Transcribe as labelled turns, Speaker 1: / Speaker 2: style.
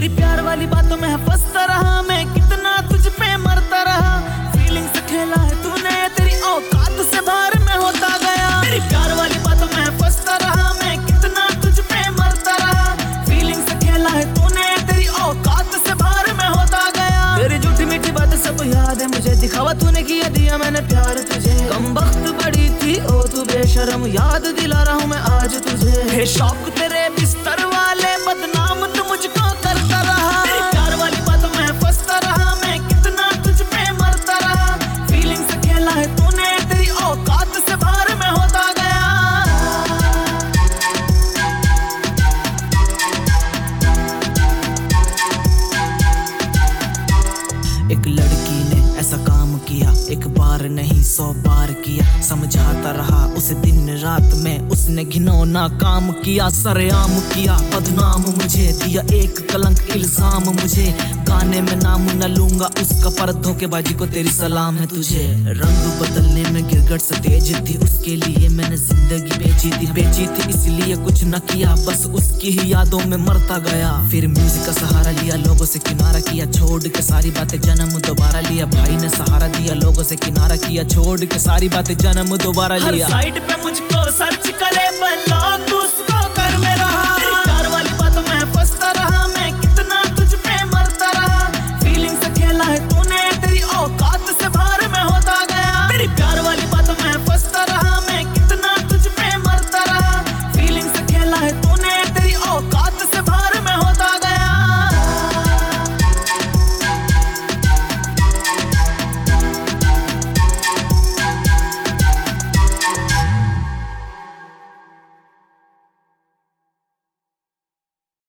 Speaker 1: तेरी प्यार वाली बातों में फंसता रहा मैं, कितना तुझ पे मरता रहा। फीलिंग से खेला है तूने, तेरी औकात से बाहर मैं होता गया। तेरी प्यार वाली बातों में फंसता रहा मैं, कितना तुझ पे मरता रहा। फीलिंग से खेला है तूने, तेरी औकात से बाहर मैं होता गया। तेरी झूठी मीठी बातें सब याद है मुझे, दिखावा तूने किया दिया मैंने प्यार तुझे। कम वक्त बड़ी थी ओ तू बेशरम, याद दिला रहा हूँ मैं आज तुझे। हे शौक तेरे बिस्तर वाले बदनाम तू मुझको करता रहा। तेरी प्यार वाली बातों में फंसता रहा मैं, कितना तुझ पे मरता रहा। फीलिंग से खेला है तूने, तेरी औकात से बाहर मैं होता गया। एक लड़की ने ऐसा काम किया, एक बार नहीं 100 बार किया। समझाता रहा उसे दिन रात में, उसने घिनौना काम किया। सरेआम किया बदनाम मुझे, दिया एक कलंक इल्जाम मुझे। गाने में नाम न लूंगा उसका, पर धोखेबाजी को तेरी सलाम है तुझे। रंग बदलने में गिरगट से तेज थी, उसके लिए मैंने जिंदगी बेची थी इसलिए कुछ न किया, बस उसकी ही यादों में मरता गया। फिर म्यूजिक का सहारा लिया, लोगों से किनारा किया, छोड़ के सारी बातें जन्म दोबारा लिया। भाई ने सहारा दिया, लोगों से किनारा किया, छोड़ के सारी बातें जन्म दोबारा लिया। हर साइड पे मुझको सर्च करे पर लोग